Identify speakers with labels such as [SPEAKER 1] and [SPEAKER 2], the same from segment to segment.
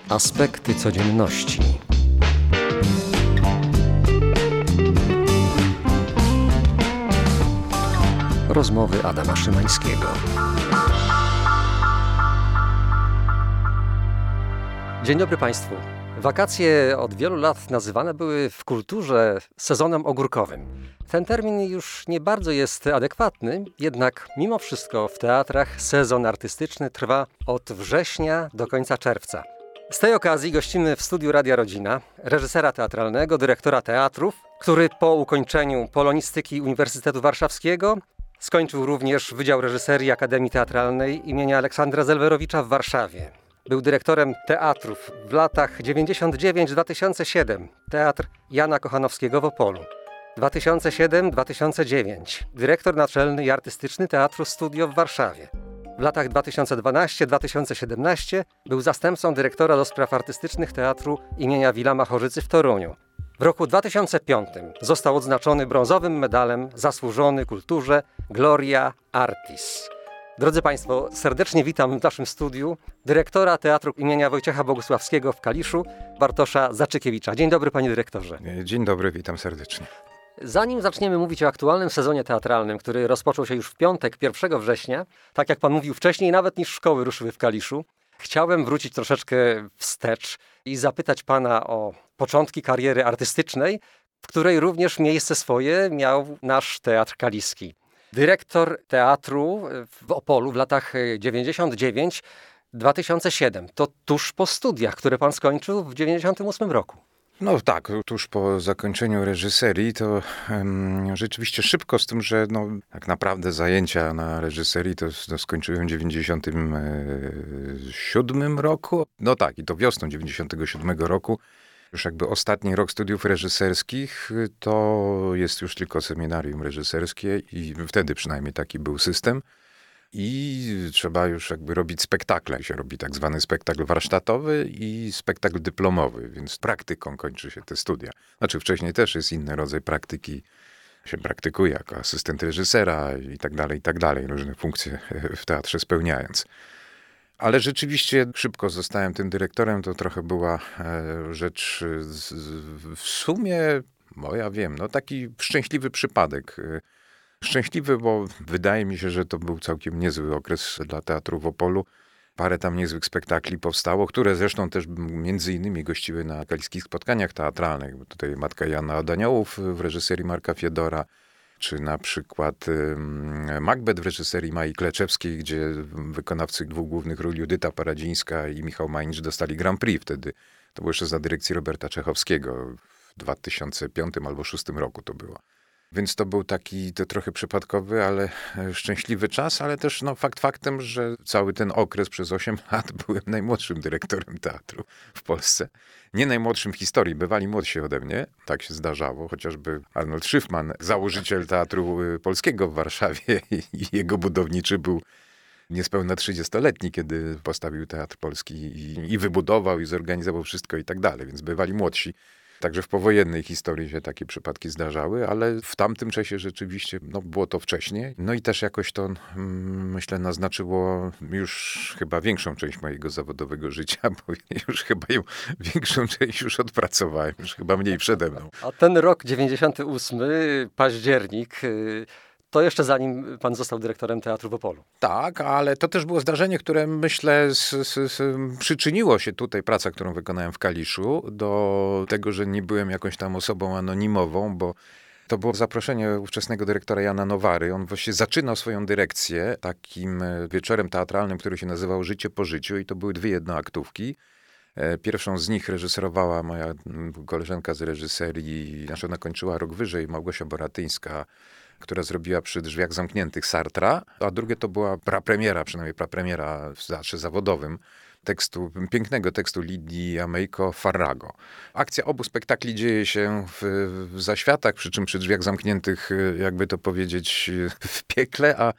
[SPEAKER 1] Aspekty codzienności. Rozmowy Adama Szymańskiego. Dzień dobry Państwu. Wakacje od wielu lat nazywane były w kulturze sezonem ogórkowym. Ten termin już nie bardzo jest adekwatny, jednak mimo wszystko w teatrach sezon artystyczny trwa od września do końca czerwca. Z tej okazji gościmy w studiu Radia Rodzina reżysera teatralnego, dyrektora teatrów, który po ukończeniu polonistyki Uniwersytetu Warszawskiego skończył również Wydział Reżyserii Akademii Teatralnej imienia Aleksandra Zelwerowicza w Warszawie. Był dyrektorem teatrów w latach 99-2007, Teatr Jana Kochanowskiego w Opolu. 2007-2009, dyrektor naczelny i artystyczny Teatru Studio w Warszawie. W latach 2012-2017 był zastępcą dyrektora do spraw artystycznych Teatru imienia Wilama Chorzycy w Toruniu. W roku 2005 został odznaczony brązowym medalem Zasłużony Kulturze Gloria Artis. Drodzy Państwo, serdecznie witam w naszym studiu dyrektora Teatru imienia Wojciecha Bogusławskiego w Kaliszu, Bartosza Zaczykiewicza. Dzień dobry, panie dyrektorze.
[SPEAKER 2] Dzień dobry, witam serdecznie.
[SPEAKER 1] Zanim zaczniemy mówić o aktualnym sezonie teatralnym, który rozpoczął się już w piątek, 1 września, tak jak pan mówił wcześniej, nawet niż szkoły ruszyły w Kaliszu, chciałem wrócić troszeczkę wstecz i zapytać pana o początki kariery artystycznej, w której również miejsce swoje miał nasz Teatr Kaliski. Dyrektor teatru w Opolu w latach 99-2007. To tuż po studiach, które pan skończył w 98 roku.
[SPEAKER 2] No tak, tuż po zakończeniu reżyserii to rzeczywiście szybko, z tym, że tak naprawdę zajęcia na reżyserii to skończyłem w 97 roku. No tak, i to wiosną 97 roku. Już jakby ostatni rok studiów reżyserskich to jest już tylko seminarium reżyserskie i wtedy przynajmniej taki był system. I trzeba już jakby robić spektakle. Się robi tak zwany spektakl warsztatowy i spektakl dyplomowy, więc praktyką kończy się te studia. Znaczy wcześniej też jest inny rodzaj praktyki. Się praktykuje jako asystent reżysera i tak dalej, różne funkcje w teatrze spełniając. Ale rzeczywiście szybko zostałem tym dyrektorem, to trochę była rzecz w sumie, ja wiem, taki szczęśliwy przypadek. Szczęśliwy, bo wydaje mi się, że to był całkiem niezły okres dla teatru w Opolu. Parę tam niezłych spektakli powstało, które zresztą też między innymi gościły na kaliskich spotkaniach teatralnych. Bo tutaj Matka Jana od Aniołów w reżyserii Marka Fiedora, czy na przykład Macbeth w reżyserii Mai Kleczewskiej, gdzie wykonawcy dwóch głównych ról, Judyta Paradzińska i Michał Majnicz, dostali Grand Prix wtedy. To było jeszcze za dyrekcji Roberta Czechowskiego w 2005 albo 2006 roku to było. Więc to był taki trochę przypadkowy, ale szczęśliwy czas, ale też fakt faktem, że cały ten okres przez 8 lat byłem najmłodszym dyrektorem teatru w Polsce. Nie najmłodszym w historii, bywali młodsi ode mnie, tak się zdarzało, chociażby Arnold Szyfman, założyciel Teatru Polskiego w Warszawie i jego budowniczy był niespełna 30-letni, kiedy postawił Teatr Polski i wybudował i zorganizował wszystko i tak dalej, więc bywali młodsi. Także w powojennej historii się takie przypadki zdarzały, ale w tamtym czasie rzeczywiście było to wcześniej. No i też jakoś to, myślę, naznaczyło już chyba większą część mojego zawodowego życia, bo już chyba ją większą część już odpracowałem, już chyba mniej przede mną.
[SPEAKER 1] A ten rok 98, październik, to jeszcze zanim pan został dyrektorem teatru w Opolu.
[SPEAKER 2] Tak, ale to też było zdarzenie, które myślę przyczyniło się tutaj, praca, którą wykonałem w Kaliszu, do tego, że nie byłem jakąś tam osobą anonimową, bo to było zaproszenie ówczesnego dyrektora Jana Nowary. On właśnie zaczynał swoją dyrekcję takim wieczorem teatralnym, który się nazywał Życie po życiu i to były 2 jednoaktówki. Pierwszą z nich reżyserowała moja koleżanka z reżyserii, ona kończyła rok wyżej, Małgosia Boratyńska, która zrobiła Przy drzwiach zamkniętych Sartra, a drugie to była prapremiera w teatrze zawodowym pięknego tekstu Lidii Amejko Farrago. Akcja obu spektakli dzieje się w zaświatach, przy czym Przy drzwiach zamkniętych, jakby to powiedzieć, w piekle, a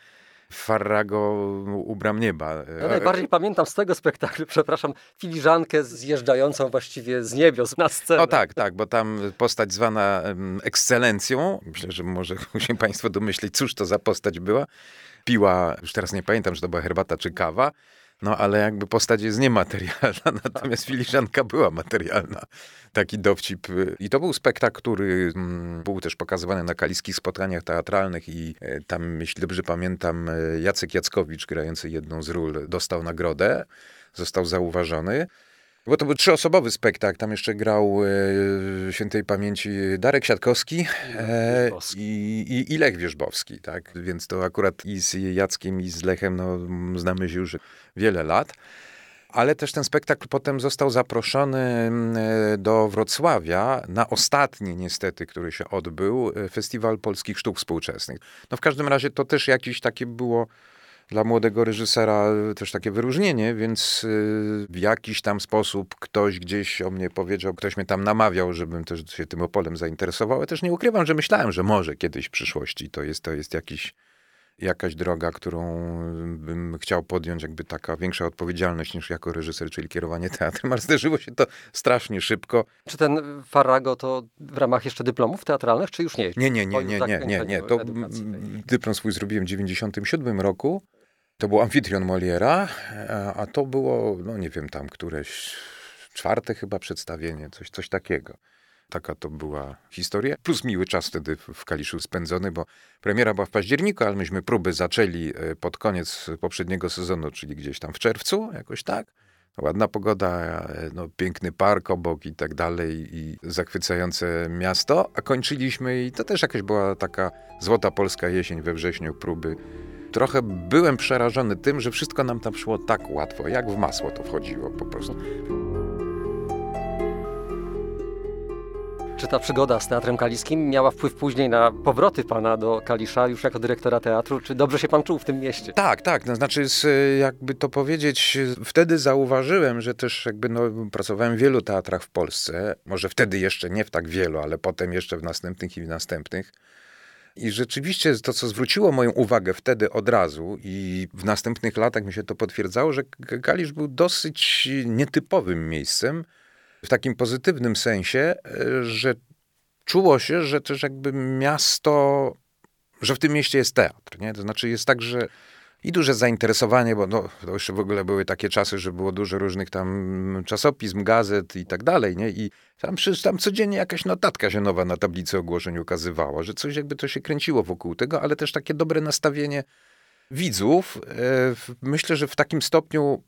[SPEAKER 2] Farrago u bram nieba.
[SPEAKER 1] Ja najbardziej pamiętam z tego spektaklu, filiżankę zjeżdżającą właściwie z niebios na scenę.
[SPEAKER 2] No tak, bo tam postać zwana ekscelencją, myślę, że może się państwo domyślić, cóż to za postać była. Piła, już teraz nie pamiętam, czy to była herbata czy kawa, No ale jakby postać jest niematerialna, natomiast filiżanka była materialna. Taki dowcip. I to był spektakl, który był też pokazywany na kaliskich spotkaniach teatralnych i tam, jeśli dobrze pamiętam, Jacek Jackowicz, grający jedną z ról, dostał nagrodę, został zauważony. Bo to był 3-osobowy spektakl. Tam jeszcze grał świętej pamięci Darek Siatkowski i Lech Wierzbowski. Tak? Więc to akurat i z Jackiem, i z Lechem znamy się już wiele lat. Ale też ten spektakl potem został zaproszony do Wrocławia na ostatni niestety, który się odbył, Festiwal Polskich Sztuk Współczesnych. No w każdym razie to też jakieś takie było dla młodego reżysera też takie wyróżnienie, więc w jakiś tam sposób ktoś gdzieś o mnie powiedział, ktoś mnie tam namawiał, żebym też się tym Opolem zainteresował. Ja też nie ukrywam, że myślałem, że może kiedyś w przyszłości to jest jakaś droga, którą bym chciał podjąć, jakby taka większa odpowiedzialność niż jako reżyser, czyli kierowanie teatrem, ale zdarzyło się to strasznie szybko.
[SPEAKER 1] Czy ten Farrago to w ramach jeszcze dyplomów teatralnych, czy już nie?
[SPEAKER 2] Nie. To dyplom swój zrobiłem w 97 roku. To był Amfitrion Moliera, a to było, no nie wiem, tam któreś 4. chyba przedstawienie, coś takiego. Taka to była historia. Plus miły czas wtedy w Kaliszu spędzony, bo premiera była w październiku, ale myśmy próby zaczęli pod koniec poprzedniego sezonu, czyli gdzieś tam w czerwcu, jakoś tak. Ładna pogoda, no, piękny park obok i tak dalej i zachwycające miasto, a kończyliśmy i to też jakaś była taka złota polska jesień we wrześniu próby. Trochę byłem przerażony tym, że wszystko nam tam szło tak łatwo, jak w masło to wchodziło po prostu.
[SPEAKER 1] Czy ta przygoda z Teatrem Kaliskim miała wpływ później na powroty pana do Kalisza już jako dyrektora teatru? Czy dobrze się pan czuł w tym mieście?
[SPEAKER 2] Tak. No, znaczy, jakby to powiedzieć, wtedy zauważyłem, że też jakby pracowałem w wielu teatrach w Polsce. Może wtedy jeszcze nie w tak wielu, ale potem jeszcze w następnych i w następnych. I rzeczywiście to, co zwróciło moją uwagę wtedy od razu i w następnych latach mi się to potwierdzało, że Kalisz był dosyć nietypowym miejscem, w takim pozytywnym sensie, że czuło się, że też jakby miasto, że w tym mieście jest teatr, nie? To znaczy jest tak, że i duże zainteresowanie, bo to jeszcze w ogóle były takie czasy, że było dużo różnych tam czasopism, gazet i tak dalej, nie? I tam codziennie jakaś notatka się nowa na tablicy ogłoszeń ukazywała, że coś jakby to się kręciło wokół tego, ale też takie dobre nastawienie widzów. Myślę, że w takim stopniu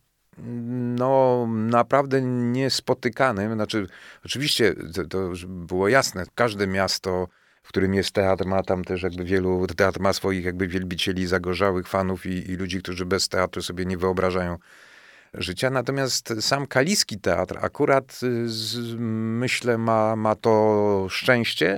[SPEAKER 2] naprawdę niespotykanym. Znaczy, oczywiście to już było jasne, każde miasto, w którym jest teatr, ma tam też jakby teatr ma swoich jakby wielbicieli, zagorzałych fanów i ludzi, którzy bez teatru sobie nie wyobrażają życia. Natomiast sam kaliski teatr akurat myślę ma to szczęście,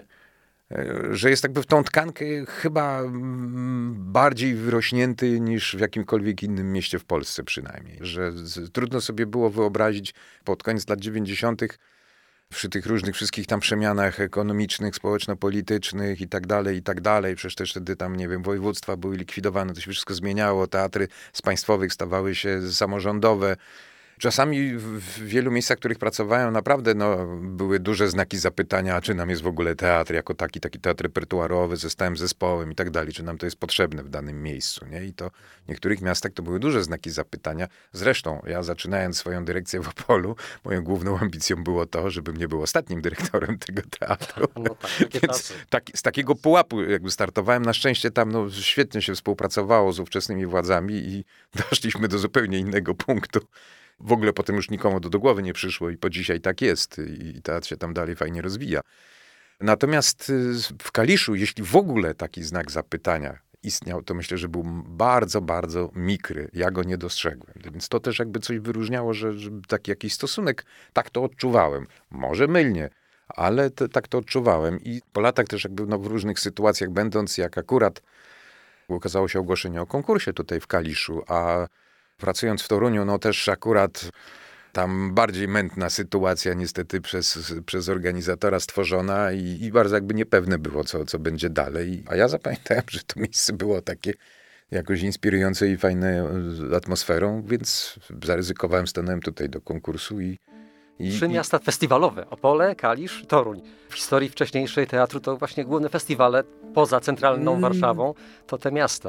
[SPEAKER 2] że jest jakby w tą tkankę chyba bardziej wyrośnięty niż w jakimkolwiek innym mieście w Polsce przynajmniej. Że trudno sobie było wyobrazić pod koniec lat 90. przy tych różnych wszystkich tam przemianach ekonomicznych, społeczno-politycznych i tak dalej. Przecież też wtedy tam, nie wiem, województwa były likwidowane, to się wszystko zmieniało, teatry z państwowych stawały się samorządowe. Czasami w wielu miejscach, w których pracowałem, naprawdę były duże znaki zapytania, czy nam jest w ogóle teatr jako taki teatr repertuarowy ze stałym zespołem i tak dalej, czy nam to jest potrzebne w danym miejscu, nie? I to w niektórych miastach to były duże znaki zapytania. Zresztą ja zaczynając swoją dyrekcję w Opolu, moją główną ambicją było to, żebym nie był ostatnim dyrektorem tego teatru.
[SPEAKER 1] No tak,
[SPEAKER 2] Więc z takiego pułapu jakby startowałem. Na szczęście tam świetnie się współpracowało z ówczesnymi władzami i doszliśmy do zupełnie innego punktu. W ogóle potem już nikomu do głowy nie przyszło i po dzisiaj tak jest i teatr się tam dalej fajnie rozwija. Natomiast w Kaliszu, jeśli w ogóle taki znak zapytania istniał, to myślę, że był bardzo, bardzo mikry. Ja go nie dostrzegłem. Więc to też jakby coś wyróżniało, że taki jakiś stosunek, tak to odczuwałem. Może mylnie, ale tak to odczuwałem. I po latach też jakby w różnych sytuacjach będąc, jak akurat ukazało się ogłoszenie o konkursie tutaj w Kaliszu, a pracując w Toruniu, też akurat tam bardziej mętna sytuacja niestety przez organizatora stworzona i bardzo jakby niepewne było, co będzie dalej. A ja zapamiętałem, że to miejsce było takie jakoś inspirujące i fajne atmosferą, więc zaryzykowałem, stanąłem tutaj do konkursu i
[SPEAKER 1] 3 miasta festiwalowe. Opole, Kalisz, Toruń. W historii wcześniejszej teatru to właśnie główne festiwale poza centralną Warszawą to te miasta.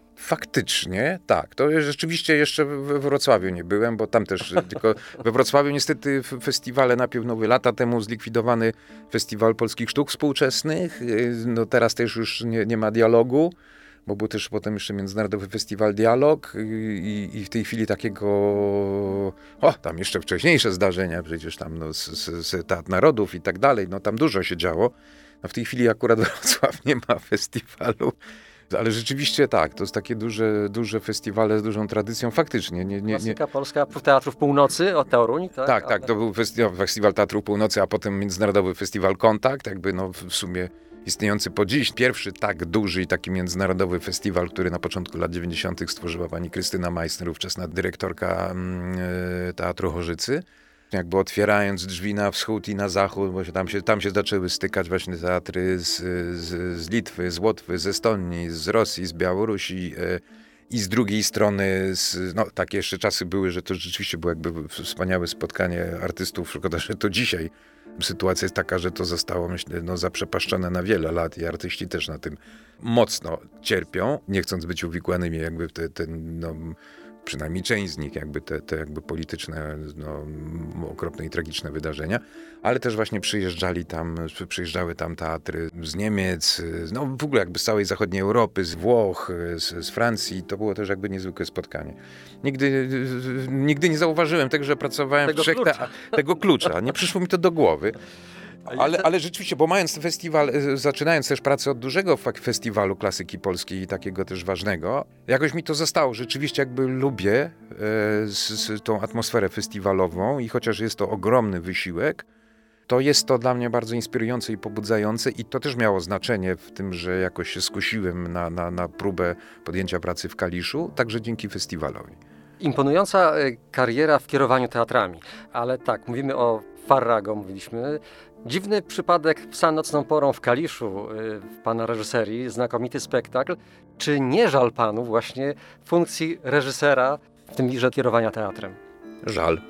[SPEAKER 2] Faktycznie, tak. To rzeczywiście jeszcze we Wrocławiu nie byłem, bo tam też tylko we Wrocławiu niestety festiwale najpierw lata temu zlikwidowany Festiwal Polskich Sztuk Współczesnych. No teraz też już nie ma dialogu, bo był też potem jeszcze Międzynarodowy Festiwal Dialog i w tej chwili takiego, tam jeszcze wcześniejsze zdarzenia, przecież tam Teatr Narodów i tak dalej, no tam dużo się działo. No w tej chwili akurat Wrocław nie ma festiwalu. Ale rzeczywiście tak, to jest takie duże festiwale z dużą tradycją, faktycznie.
[SPEAKER 1] Klasyka polska Teatrów Północy, o Toruń, tak?
[SPEAKER 2] Tak, to był festiwal Teatru Północy, a potem Międzynarodowy Festiwal Kontakt, jakby w sumie istniejący po dziś. Pierwszy tak duży i taki międzynarodowy festiwal, który na początku lat 90. stworzyła pani Krystyna Meissner, ówczesna dyrektorka Teatru Chorzycy. Jakby otwierając drzwi na wschód i na zachód, bo tam się zaczęły stykać właśnie teatry z Litwy, z Łotwy, z Estonii, z Rosji, z Białorusi i z drugiej strony, takie jeszcze czasy były, że to rzeczywiście było jakby wspaniałe spotkanie artystów. Szkoda, że to dzisiaj sytuacja jest taka, że to zostało, myślę, zaprzepaszczone na wiele lat i artyści też na tym mocno cierpią, nie chcąc być uwikłanymi jakby w przynajmniej część z nich, jakby te jakby polityczne, okropne i tragiczne wydarzenia, ale też właśnie przyjeżdżały tam teatry z Niemiec, w ogóle jakby z całej zachodniej Europy, z Włoch, z Francji. To było też jakby niezwykłe spotkanie. Nigdy nie zauważyłem tego, że pracowałem tego klucza. Nie przyszło mi to do głowy. Ale rzeczywiście, bo mając ten festiwal, zaczynając też pracę od dużego festiwalu klasyki polskiej i takiego też ważnego, jakoś mi to zostało. Rzeczywiście jakby lubię tą atmosferę festiwalową i chociaż jest to ogromny wysiłek, to jest to dla mnie bardzo inspirujące i pobudzające i to też miało znaczenie w tym, że jakoś się skusiłem na próbę podjęcia pracy w Kaliszu, także dzięki festiwalowi.
[SPEAKER 1] Imponująca kariera w kierowaniu teatrami, ale tak, mówimy o Farrago, mówiliśmy. Dziwny przypadek Psa nocną porą w Kaliszu, w pana reżyserii, znakomity spektakl. Czy nie żal panu właśnie funkcji reżysera, w tym że kierowania teatrem?
[SPEAKER 2] Żal.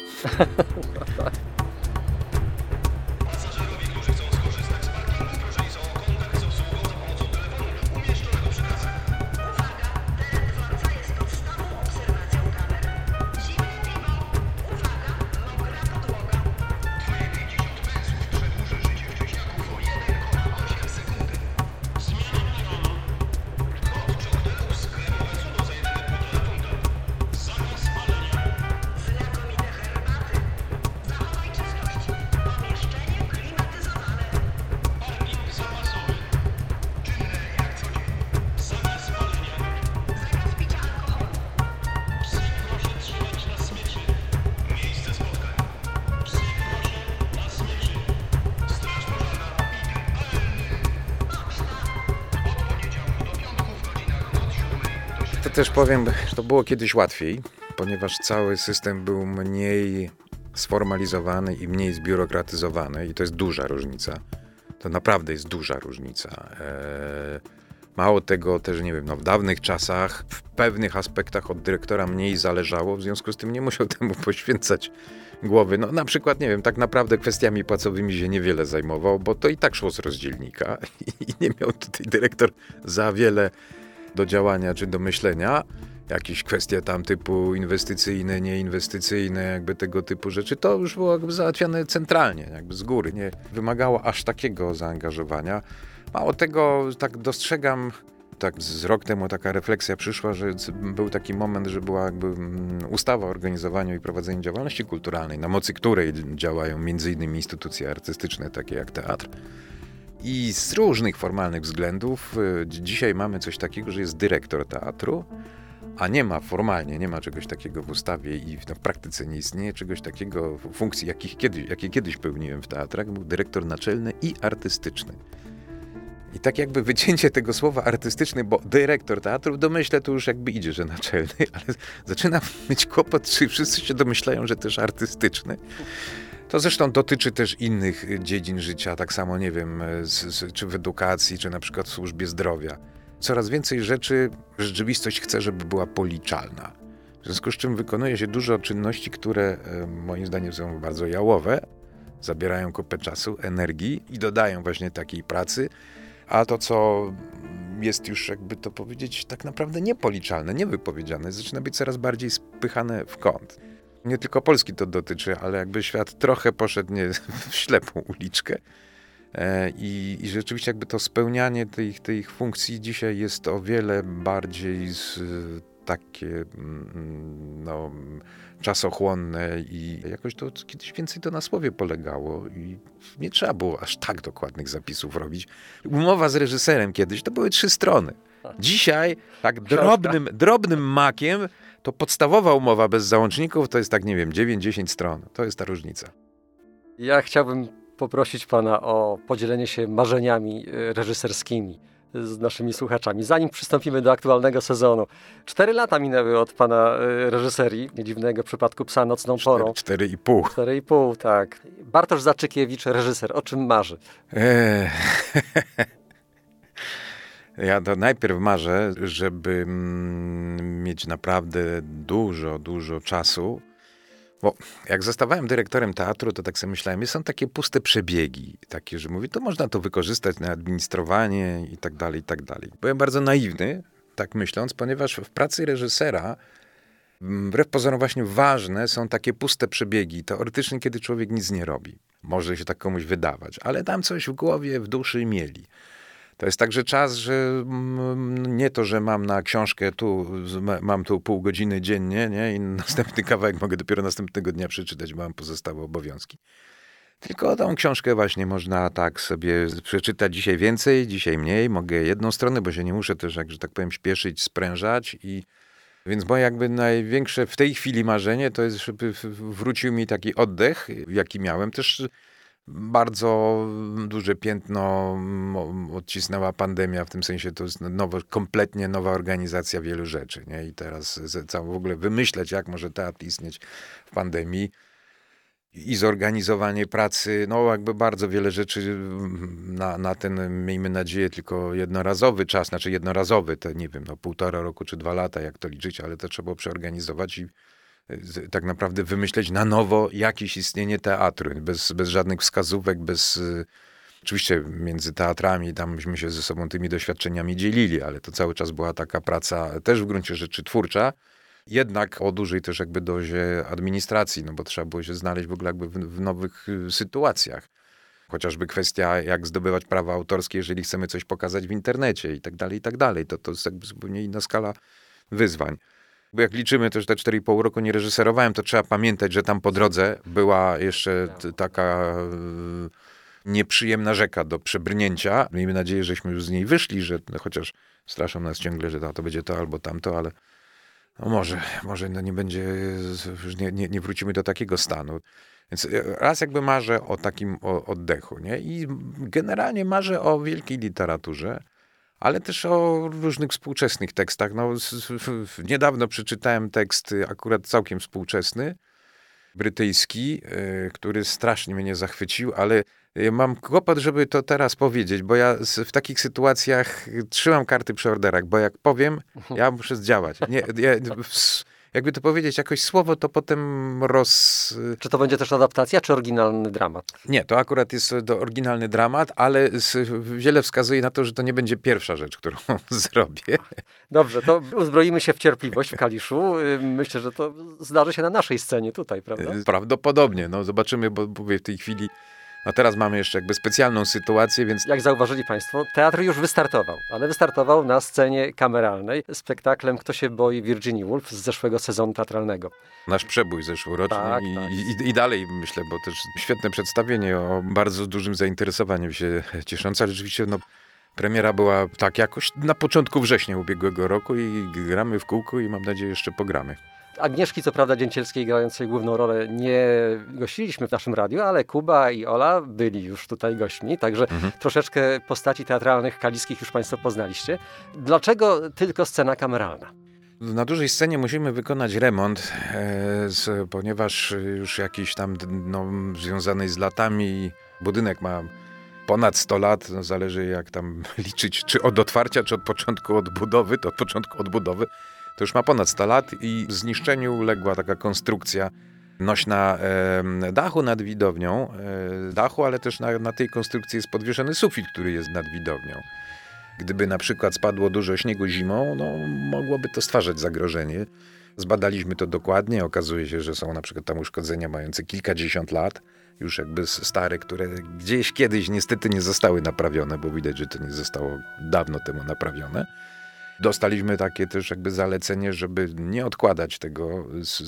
[SPEAKER 2] To też powiem, że to było kiedyś łatwiej, ponieważ cały system był mniej sformalizowany i mniej zbiurokratyzowany i to jest duża różnica. To naprawdę jest duża różnica. Mało tego też, nie wiem, w dawnych czasach w pewnych aspektach od dyrektora mniej zależało, w związku z tym nie musiał temu poświęcać głowy. Na przykład, nie wiem, tak naprawdę kwestiami płacowymi się niewiele zajmował, bo to i tak szło z rozdzielnika i nie miał tutaj dyrektor za wiele do działania czy do myślenia. Jakieś kwestie tam typu inwestycyjne, nieinwestycyjne, jakby tego typu rzeczy, to już było jakby załatwiane centralnie, jakby z góry. Nie wymagało aż takiego zaangażowania. Mało tego, tak dostrzegam, tak z rok temu taka refleksja przyszła, że był taki moment, że była jakby ustawa o organizowaniu i prowadzeniu działalności kulturalnej, na mocy której działają m.in. instytucje artystyczne, takie jak teatr. I z różnych formalnych względów dzisiaj mamy coś takiego, że jest dyrektor teatru, a nie ma czegoś takiego w ustawie i w praktyce nie istnieje czegoś takiego, funkcji, jakie kiedyś pełniłem w teatrach, był dyrektor naczelny i artystyczny. I tak jakby wycięcie tego słowa artystyczny, bo dyrektor teatru, w domyśle to już jakby idzie, że naczelny, ale zaczynam mieć kłopot, czy wszyscy się domyślają, że też artystyczny. To zresztą dotyczy też innych dziedzin życia, tak samo, nie wiem, czy w edukacji, czy na przykład w służbie zdrowia. Coraz więcej rzeczy rzeczywistość chce, żeby była policzalna. W związku z czym wykonuje się dużo czynności, które moim zdaniem są bardzo jałowe, zabierają kupę czasu, energii i dodają właśnie takiej pracy, a to, co jest już, jakby to powiedzieć, tak naprawdę niepoliczalne, niewypowiedziane, zaczyna być coraz bardziej spychane w kąt. Nie tylko Polski to dotyczy, ale jakby świat trochę poszedł w ślepą uliczkę. I rzeczywiście jakby to spełnianie tych funkcji dzisiaj jest o wiele bardziej takie czasochłonne i jakoś to kiedyś więcej to na słowie polegało i nie trzeba było aż tak dokładnych zapisów robić. Umowa z reżyserem kiedyś to były 3 strony. Dzisiaj tak drobnym makiem to podstawowa umowa bez załączników to jest tak, nie wiem, 9-10 stron. To jest ta różnica.
[SPEAKER 1] Ja chciałbym poprosić pana o podzielenie się marzeniami reżyserskimi z naszymi słuchaczami, zanim przystąpimy do aktualnego sezonu. 4 lata minęły od pana reżyserii niedziwnego przypadku Psa nocną porą.
[SPEAKER 2] 4,5.
[SPEAKER 1] 4,5, tak. Bartosz Zaczykiewicz, reżyser. O czym marzy?
[SPEAKER 2] Ja to najpierw marzę, żeby mieć naprawdę dużo czasu. Bo jak zostawałem dyrektorem teatru, to tak sobie myślałem, są takie puste przebiegi, takie, że mówię, to można to wykorzystać na administrowanie i tak dalej, i tak dalej. Byłem bardzo naiwny, tak myśląc, ponieważ w pracy reżysera wbrew pozorom właśnie ważne są takie puste przebiegi, teoretycznie, kiedy człowiek nic nie robi. Może się tak komuś wydawać, ale tam coś w głowie, w duszy mieli. To jest także czas, że nie to, że mam na książkę mam tu pół godziny dziennie, nie? I następny kawałek mogę dopiero następnego dnia przeczytać, bo mam pozostałe obowiązki. Tylko tą książkę właśnie można tak sobie przeczytać dzisiaj więcej, dzisiaj mniej. Mogę jedną stronę, bo się nie muszę też, że tak powiem, śpieszyć, sprężać. Więc moje jakby największe w tej chwili marzenie to jest, żeby wrócił mi taki oddech, jaki miałem. Też bardzo duże piętno odcisnęła pandemia, w tym sensie to jest kompletnie nowa organizacja wielu rzeczy. Nie? I teraz w ogóle wymyśleć, jak może teatr istnieć w pandemii i zorganizowanie pracy, jakby bardzo wiele rzeczy na ten, miejmy nadzieję, tylko jednorazowy czas, znaczy jednorazowy, to nie wiem, 1,5 roku czy 2 lata, jak to liczyć, ale to trzeba było przeorganizować i tak naprawdę wymyśleć na nowo jakieś istnienie teatru, bez żadnych wskazówek, oczywiście między teatrami, tam myśmy się ze sobą tymi doświadczeniami dzielili, ale to cały czas była taka praca też w gruncie rzeczy twórcza, jednak o dużej też jakby dozie administracji, bo trzeba było się znaleźć w ogóle jakby w nowych sytuacjach. Chociażby kwestia, jak zdobywać prawa autorskie, jeżeli chcemy coś pokazać w internecie i tak dalej, i tak dalej. To jest jakby zupełnie inna skala wyzwań. Bo jak liczymy też te 4,5 roku nie reżyserowałem, to trzeba pamiętać, że tam po drodze była jeszcze taka nieprzyjemna rzeka do przebrnięcia. Miejmy nadzieję, żeśmy już z niej wyszli, że chociaż straszą nas ciągle, że to będzie to albo tamto, ale może nie będzie, nie wrócimy do takiego stanu. Więc raz jakby marzę o takim oddechu, nie? I generalnie marzę o wielkiej literaturze, ale też o różnych współczesnych tekstach. Niedawno przeczytałem tekst akurat całkiem współczesny, brytyjski, który strasznie mnie zachwycił, ale mam kłopot, żeby to teraz powiedzieć, bo ja w takich sytuacjach trzymam karty przy orderach, bo jak powiem, ja muszę zdziałać. Jakby to powiedzieć, jakoś słowo, to potem
[SPEAKER 1] Czy to będzie też adaptacja, czy oryginalny dramat?
[SPEAKER 2] Nie, to akurat jest oryginalny dramat, ale wiele wskazuje na to, że to nie będzie pierwsza rzecz, którą zrobię.
[SPEAKER 1] Dobrze, to uzbroimy się w cierpliwość w Kaliszu. Myślę, że to zdarzy się na naszej scenie tutaj, prawda?
[SPEAKER 2] Prawdopodobnie, zobaczymy, bo mówię w tej chwili. A teraz mamy jeszcze jakby specjalną sytuację, więc...
[SPEAKER 1] Jak zauważyli Państwo, teatr już wystartował, ale wystartował na scenie kameralnej spektaklem Kto się boi Virginia Woolf z zeszłego sezonu teatralnego.
[SPEAKER 2] Nasz przebój zeszłoroczny
[SPEAKER 1] Tak.
[SPEAKER 2] I dalej myślę, bo też świetne przedstawienie o bardzo dużym zainteresowaniem się cieszące, ale rzeczywiście premiera była tak jakoś na początku września ubiegłego roku i gramy w kółko i mam nadzieję jeszcze pogramy.
[SPEAKER 1] Agnieszki, co prawda, Dzięcielskiej grającej główną rolę nie gościliśmy w naszym radiu, ale Kuba i Ola byli już tutaj gośćmi, także troszeczkę postaci teatralnych kaliskich już Państwo poznaliście. Dlaczego tylko scena kameralna?
[SPEAKER 2] Na dużej scenie musimy wykonać remont, ponieważ już jakiś tam związany z latami budynek ma ponad 100 lat, zależy jak tam liczyć, czy od otwarcia, czy od początku odbudowy, to od początku odbudowy. To już ma ponad 100 lat i zniszczeniu uległa taka konstrukcja nośna dachu nad widownią, ale też na tej konstrukcji jest podwieszony sufit, który jest nad widownią. Gdyby na przykład spadło dużo śniegu zimą, no mogłoby to stwarzać zagrożenie. Zbadaliśmy to dokładnie, okazuje się, że są na przykład tam uszkodzenia mające kilkadziesiąt lat, już jakby stare, które gdzieś kiedyś niestety nie zostały naprawione, bo widać, że to nie zostało dawno temu naprawione. Dostaliśmy takie też jakby zalecenie, żeby nie odkładać tego,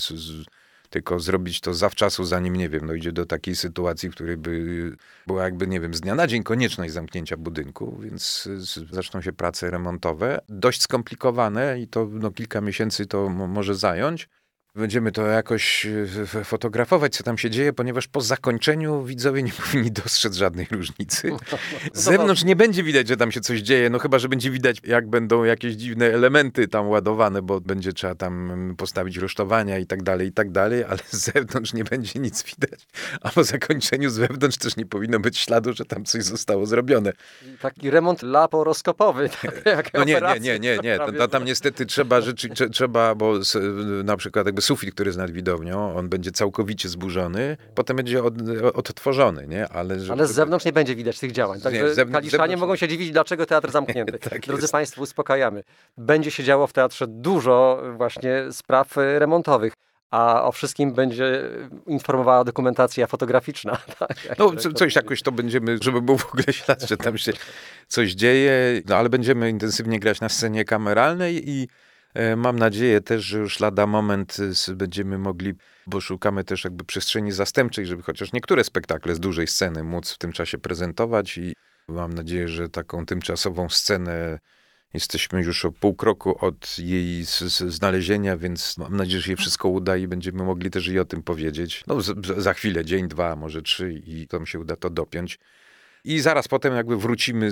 [SPEAKER 2] tylko zrobić to zawczasu, zanim, nie wiem, idzie do takiej sytuacji, w której by była jakby, nie wiem, z dnia na dzień konieczność zamknięcia budynku, więc zaczną się prace remontowe. Dość skomplikowane i to kilka miesięcy to może zająć. Będziemy to jakoś fotografować, co tam się dzieje, ponieważ po zakończeniu widzowie nie powinni dostrzec żadnej różnicy. Z zewnątrz nie będzie widać, że tam się coś dzieje, no chyba, że będzie widać, jak będą jakieś dziwne elementy tam ładowane, bo będzie trzeba tam postawić rusztowania i tak dalej, ale z zewnątrz nie będzie nic widać. A po zakończeniu z wewnątrz też nie powinno być śladu, że tam coś zostało zrobione.
[SPEAKER 1] Taki remont laparoskopowy.
[SPEAKER 2] No nie. Tam niestety trzeba, bo na przykład jakby sufit, który jest nad widownią, on będzie całkowicie zburzony, potem będzie odtworzony, nie? Ale
[SPEAKER 1] z zewnątrz nie będzie widać tych działań. Także kaliszanie mogą się dziwić, dlaczego teatr zamknięty.
[SPEAKER 2] Tak
[SPEAKER 1] Drodzy
[SPEAKER 2] jest.
[SPEAKER 1] Państwo, uspokajamy. Będzie się działo w teatrze dużo właśnie spraw remontowych, a o wszystkim będzie informowała dokumentacja fotograficzna.
[SPEAKER 2] Coś jakoś to będziemy, żeby był w ogóle ślad, że tam się coś dzieje, ale będziemy intensywnie grać na scenie kameralnej i mam nadzieję też, że już lada moment będziemy mogli, bo szukamy też jakby przestrzeni zastępczej, żeby chociaż niektóre spektakle z dużej sceny móc w tym czasie prezentować i mam nadzieję, że taką tymczasową scenę jesteśmy już o pół kroku od jej znalezienia, więc mam nadzieję, że się wszystko uda i będziemy mogli też i o tym powiedzieć. Za chwilę, dzień, dwa, może trzy i tam się uda to dopiąć. I zaraz potem jakby wrócimy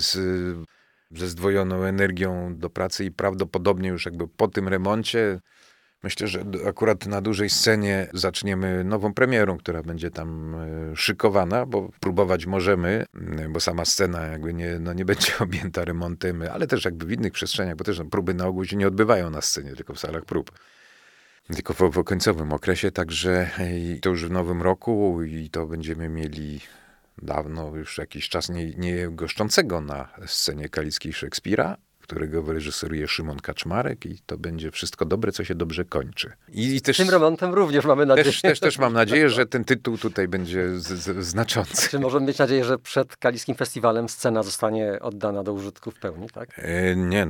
[SPEAKER 2] ze zdwojoną energią do pracy i prawdopodobnie już jakby po tym remoncie myślę, że akurat na dużej scenie zaczniemy nową premierą, która będzie tam szykowana, bo próbować możemy, bo sama scena jakby nie będzie objęta remontem, ale też jakby w innych przestrzeniach, bo też próby na ogół się nie odbywają na scenie, tylko w salach prób. Tylko w końcowym okresie, także to już w nowym roku i to będziemy mieli dawno już jakiś czas nie goszczącego na scenie Kaliskiej Szekspira, którego wyreżyseruje Szymon Kaczmarek i to będzie wszystko dobre, co się dobrze kończy. I też,
[SPEAKER 1] z tym remontem również mamy nadzieję.
[SPEAKER 2] Też mam nadzieję, że ten tytuł tutaj będzie znaczący.
[SPEAKER 1] Czy możemy mieć nadzieję, że przed Kaliskim Festiwalem scena zostanie oddana do użytku w pełni, tak?
[SPEAKER 2] Nie,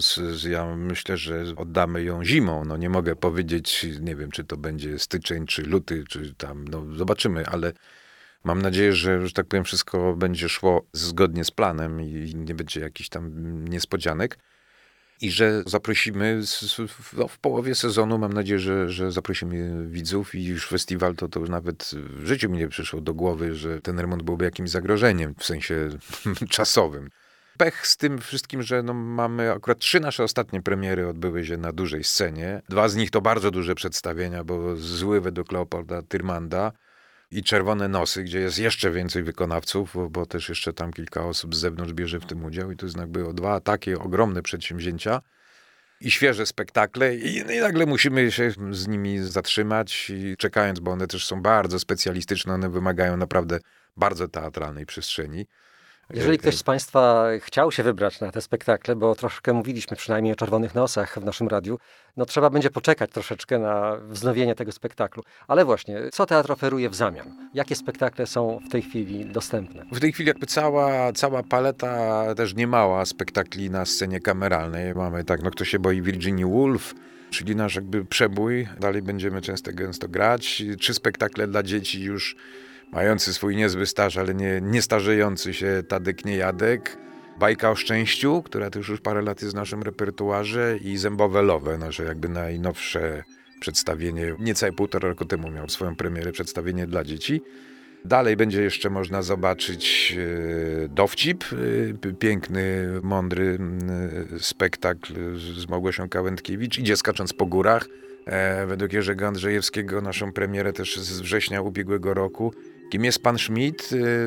[SPEAKER 2] ja myślę, że oddamy ją zimą. Nie mogę powiedzieć, nie wiem, czy to będzie styczeń, czy luty, czy tam, zobaczymy, ale mam nadzieję, że tak powiem, wszystko będzie szło zgodnie z planem i nie będzie jakichś tam niespodzianek. I że zaprosimy w połowie sezonu, mam nadzieję, że zaprosimy widzów i już festiwal to już nawet w życiu mi nie przyszło do głowy, że ten remont byłby jakimś zagrożeniem w sensie czasowym. Pech z tym wszystkim, że mamy akurat 3 nasze ostatnie premiery odbyły się na dużej scenie. 2 z nich to bardzo duże przedstawienia, bo Zły według Leopolda Tyrmanda i Czerwone Nosy, gdzie jest jeszcze więcej wykonawców, bo też jeszcze tam kilka osób z zewnątrz bierze w tym udział i to jest jakby 2 takie ogromne przedsięwzięcia i świeże spektakle i nagle musimy się z nimi zatrzymać i czekając, bo one też są bardzo specjalistyczne, one wymagają naprawdę bardzo teatralnej przestrzeni.
[SPEAKER 1] Jeżeli ktoś z Państwa chciał się wybrać na te spektakle, bo troszkę mówiliśmy przynajmniej o Czerwonych Nosach w naszym radiu, trzeba będzie poczekać troszeczkę na wznowienie tego spektaklu. Ale właśnie, co teatr oferuje w zamian? Jakie spektakle są w tej chwili dostępne?
[SPEAKER 2] W tej chwili jakby cała paleta też niemała spektakli na scenie kameralnej. Mamy Kto się boi Virginia Woolf, czyli nasz jakby przebój. Dalej będziemy gęsto grać. 3 spektakle dla dzieci już mający swój niezły staż, ale nie starzejący się Tadek Niejadek. Bajka o szczęściu, która też już parę lat jest w naszym repertuarze i Zębowe Lowe, nasze jakby najnowsze przedstawienie. Niecałe 1,5 roku temu miał swoją premierę, przedstawienie dla dzieci. Dalej będzie jeszcze można zobaczyć Dowcip, piękny, mądry spektakl z Małgosią Kałętkiewicz. Idzie skacząc po górach. Według Jerzego Andrzejewskiego naszą premierę też z września ubiegłego roku. Kim jest pan Schmidt?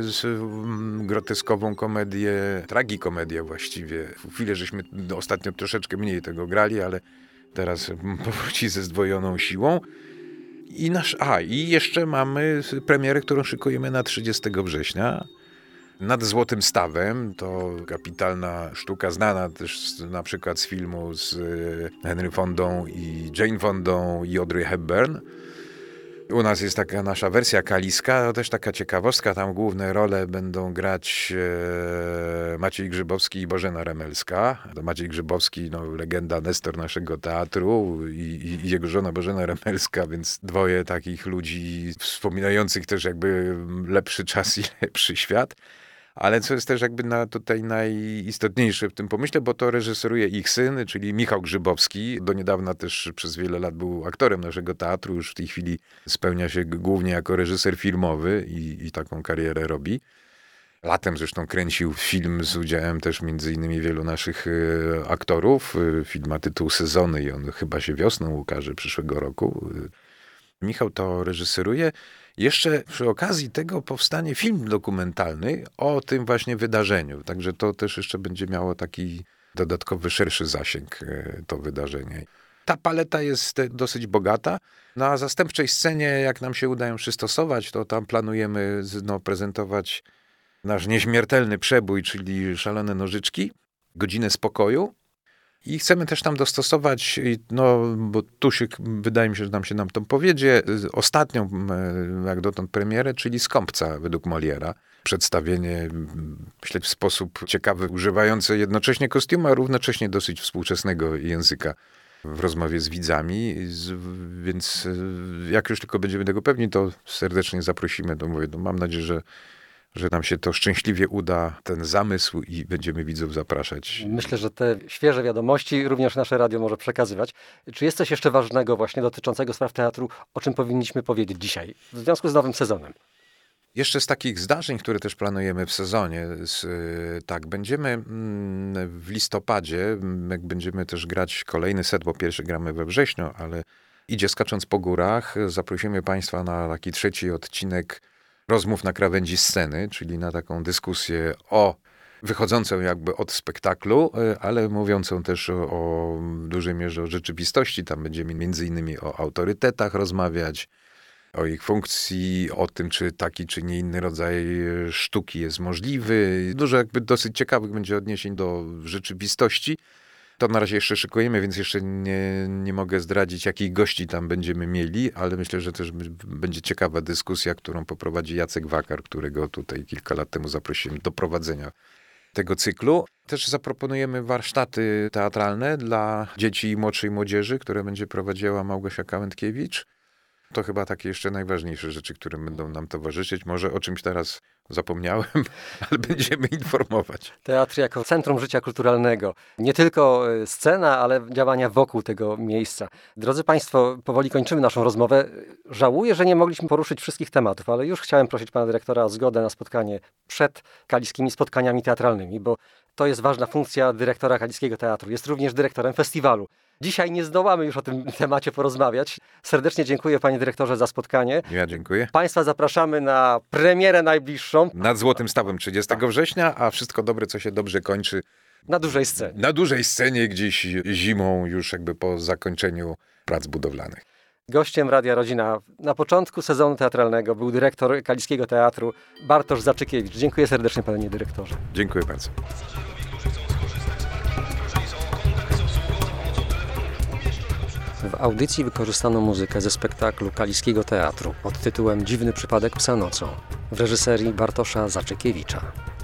[SPEAKER 2] Groteskową komedię, tragikomedię właściwie. W chwilę żeśmy ostatnio troszeczkę mniej tego grali, ale teraz powróci ze zdwojoną siłą. I jeszcze mamy premierę, którą szykujemy na 30 września. Nad Złotym Stawem, to kapitalna sztuka, znana też na przykład z filmu z Henry Fondą i Jane Fondą i Audrey Hepburn. U nas jest taka nasza wersja kaliska, to też taka ciekawostka, tam główne role będą grać Maciej Grzybowski i Bożena Remelska. Maciej Grzybowski, legenda, nestor naszego teatru i jego żona Bożena Remelska, więc dwoje takich ludzi wspominających też jakby lepszy czas i lepszy świat. Ale co jest też jakby tutaj najistotniejsze w tym pomyśle, bo to reżyseruje ich syn, czyli Michał Grzybowski. Do niedawna też przez wiele lat był aktorem naszego teatru, już w tej chwili spełnia się głównie jako reżyser filmowy i taką karierę robi. Latem zresztą kręcił film z udziałem też między innymi wielu naszych aktorów. Film ma tytuł Sezony i on chyba się wiosną ukaże przyszłego roku. Michał to reżyseruje. Jeszcze przy okazji tego powstanie film dokumentalny o tym właśnie wydarzeniu. Także to też jeszcze będzie miało taki dodatkowy, szerszy zasięg, to wydarzenie. Ta paleta jest dosyć bogata. Na zastępczej scenie, jak nam się uda ją przystosować, to tam planujemy prezentować nasz nieśmiertelny przebój, czyli Szalone Nożyczki, Godzinę Spokoju. I chcemy też tam dostosować, bo tu wydaje mi się, że nam to powiedzie, ostatnią jak dotąd premierę, czyli Skąpca według Moliera. Przedstawienie, myślę, w sposób ciekawy, używające jednocześnie kostiumu, a równocześnie dosyć współczesnego języka w rozmowie z widzami. Więc jak już tylko będziemy tego pewni, to serdecznie zaprosimy. Mam nadzieję, że nam się to szczęśliwie uda, ten zamysł, i będziemy widzów zapraszać.
[SPEAKER 1] Myślę, że te świeże wiadomości również nasze radio może przekazywać. Czy jest coś jeszcze ważnego właśnie dotyczącego spraw teatru, o czym powinniśmy powiedzieć dzisiaj w związku z nowym sezonem?
[SPEAKER 2] Jeszcze z takich zdarzeń, które też planujemy w sezonie, będziemy w listopadzie, jak będziemy też grać kolejny set, bo pierwszy gramy we wrześniu, ale idzie Skacząc po górach. Zaprosimy Państwa na taki 3. odcinek Rozmów na krawędzi sceny, czyli na taką dyskusję wychodzącą jakby od spektaklu, ale mówiącą też w dużej mierze o rzeczywistości. Tam będziemy między innymi o autorytetach rozmawiać, o ich funkcji, o tym, czy taki, czy nie inny rodzaj sztuki jest możliwy. Dużo jakby dosyć ciekawych będzie odniesień do rzeczywistości. To na razie jeszcze szykujemy, więc jeszcze nie mogę zdradzić, jakich gości tam będziemy mieli, ale myślę, że też będzie ciekawa dyskusja, którą poprowadzi Jacek Wakar, którego tutaj kilka lat temu zaprosiłem do prowadzenia tego cyklu. Też zaproponujemy warsztaty teatralne dla dzieci i młodszej młodzieży, które będzie prowadziła Małgosia Kałętkiewicz. To chyba takie jeszcze najważniejsze rzeczy, które będą nam towarzyszyć. Może o czymś teraz zapomniałem, ale będziemy informować.
[SPEAKER 1] Teatr jako centrum życia kulturalnego. Nie tylko scena, ale działania wokół tego miejsca. Drodzy Państwo, powoli kończymy naszą rozmowę. Żałuję, że nie mogliśmy poruszyć wszystkich tematów, ale już chciałem prosić Pana Dyrektora o zgodę na spotkanie przed kaliskimi spotkaniami teatralnymi, bo to jest ważna funkcja dyrektora Kaliskiego Teatru. Jest również dyrektorem festiwalu. Dzisiaj nie zdołamy już o tym temacie porozmawiać. Serdecznie dziękuję, panie dyrektorze, za spotkanie.
[SPEAKER 2] Ja dziękuję.
[SPEAKER 1] Państwa zapraszamy na premierę najbliższą.
[SPEAKER 2] Nad Złotym Stawem 30 września, a wszystko dobre, co się dobrze kończy.
[SPEAKER 1] Na dużej scenie.
[SPEAKER 2] Na dużej scenie gdzieś zimą, już jakby po zakończeniu prac budowlanych.
[SPEAKER 1] Gościem Radia Rodzina na początku sezonu teatralnego był dyrektor Kaliskiego Teatru Bartosz Zaczykiewicz. Dziękuję serdecznie, panie dyrektorze.
[SPEAKER 2] Dziękuję bardzo.
[SPEAKER 1] W audycji wykorzystano muzykę ze spektaklu Kaliskiego Teatru pod tytułem Dziwny przypadek psa nocą w reżyserii Bartosza Zaczykiewicza.